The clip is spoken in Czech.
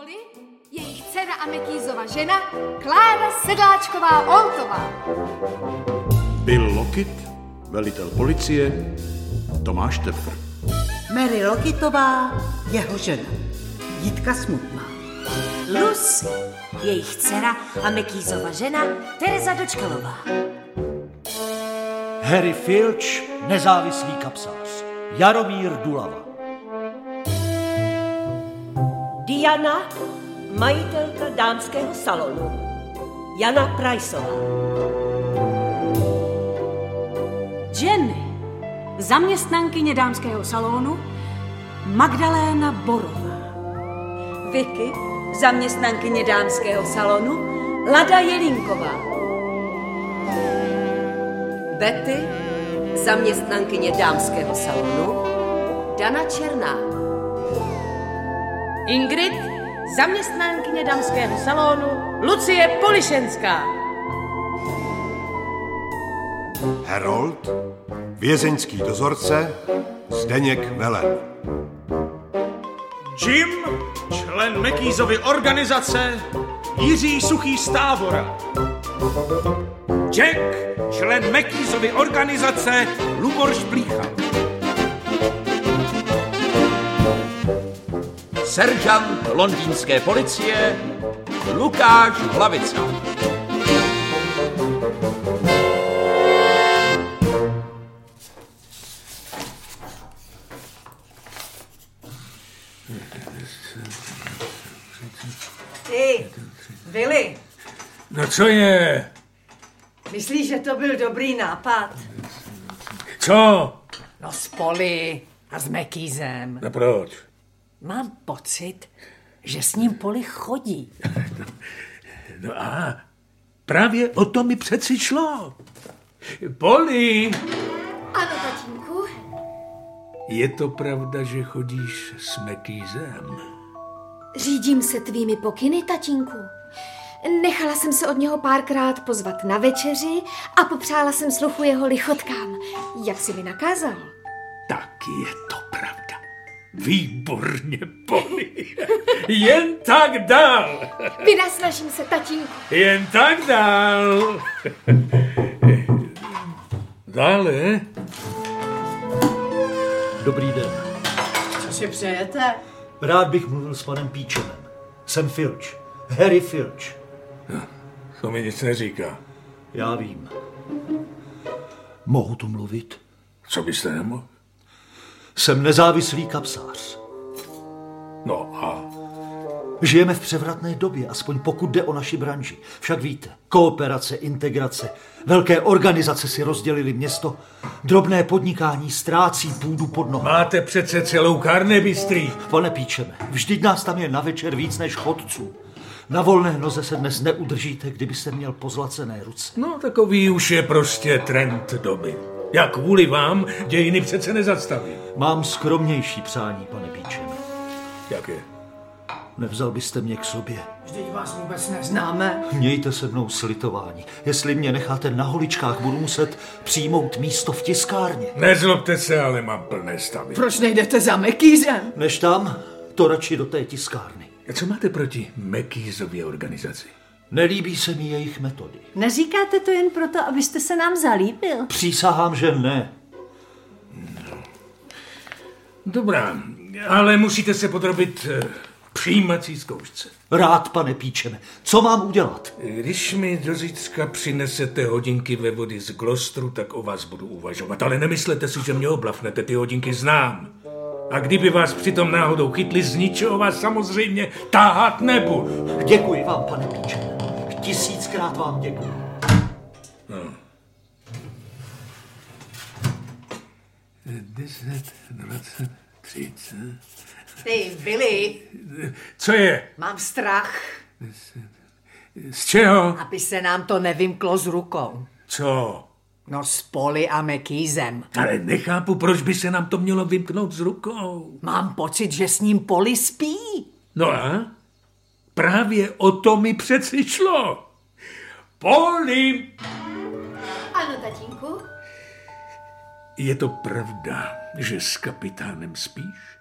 Poli, jejich dcera a Mekýzova žena Klára Sedláčková-Oltová. Bill Lockett, velitel policie, Tomáš Tepfr. Mary Lockettová, jeho žena, Jitka Smutná. Lucy, jejich dcera a Mekýzova žena Tereza Dočkalová. Harry Filch, nezávislý kapsář, Jaromír Dulava. Diana, majitelka dámského salonu, Jana Priceová. Jenny, zaměstnankyně dámského salonu, Magdaléna Borová. Vicky, zaměstnankyně dámského salonu, Lada Jelínková. Betty, zaměstnankyně dámského salonu, Dana Černá. Ingrid, zaměstnankyně dámského salonu, Lucie Polišenská. Harold, vězeňský dozorce, Zdeněk Velen. Jim, člen Mekýzovy organizace, Jiří Suchý z Tábora. Jack, člen Mekýzovy organizace, Lubor Šplícha. Seržant londýnské policie, Lukáš Hlavica. Ty, Vili, No co je? myslíš, že to byl dobrý nápad? Co? No s Poli a s Mekýzem. No proč? Mám pocit, že s ním Poli chodí. No a právě o to mi přeci šlo. Poli, Ano, tatínku. je to pravda, že chodíš s Mekýzem? Řídím se tvými pokyny, tatínku. Nechala jsem se od něho párkrát pozvat na večeři a popřála jsem sluchu jeho lichotkám, jak si mi nakázal. Tak je to pravda. Výborně, Poli. Jen tak dál. Vynasnažím se, tatínku. Jen tak dál. Dále. Dobrý den. Co si přejete? Rád bych mluvil s panem Píčemem. Jsem Filch. Harry Filch. To mi nic neříká. Já vím. Mohu tu mluvit? Co byste nemohl? Jsem nezávislý kapsář. No a? Žijeme v převratné době, aspoň pokud jde o naši branži. Však víte, kooperace, integrace, velké organizace si rozdělili město, drobné podnikání ztrácí půdu pod nohou. Máte přece celou Karnebystří. Pane Píčeme, vždyť nás tam je na večer víc než chodců. Na volné noze se dnes neudržíte, kdybyste měl pozlacené ruce. No, takový už je prostě trend doby. Jak kvůli vám dějiny přece nezastaví. Mám skromnější přání, pane Píčeme. Jak je? Nevzal byste mě k sobě. Vždyť vás vůbec neznáme. Mějte se mnou slitování. Jestli mě necháte na holičkách, budu muset přijmout místo v tiskárně. Nezlobte se, ale mám plné stavy. Proč nejdete za Mekýzem? Než tam, to radši do té tiskárny. A co máte proti Mekýzově organizaci? Nelíbí se mi jejich metody. Neříkáte to jen proto, abyste se nám zalíbil? Přísahám, že ne. Dobrá, ale musíte se podrobit přijímací zkoušce. Rád, pane Píčeme. Co mám udělat? Když mi do zítřka přinesete hodinky ve vody z Glostru, tak o vás budu uvažovat. Ale nemyslete si, že mě oblafnete, ty hodinky znám. A kdyby vás přitom náhodou chytli, z ničeho vás samozřejmě táhat nebudu. Děkuji vám, pane Píčeme. 1000krát vám děkuji. No. 10, 20, 30... Ty, Billy. Co je? Mám strach. Z čeho? Aby se nám to nevymklo z rukou. Co? No s Poli a Mekýzem. Ale nechápu, proč by se nám to mělo vymknout z rukou. Mám pocit, že s ním Poli spí. No a? Právě o to mi přeci šlo. Poli! Ano, tatínku. Je to pravda, že s kapitánem spíš?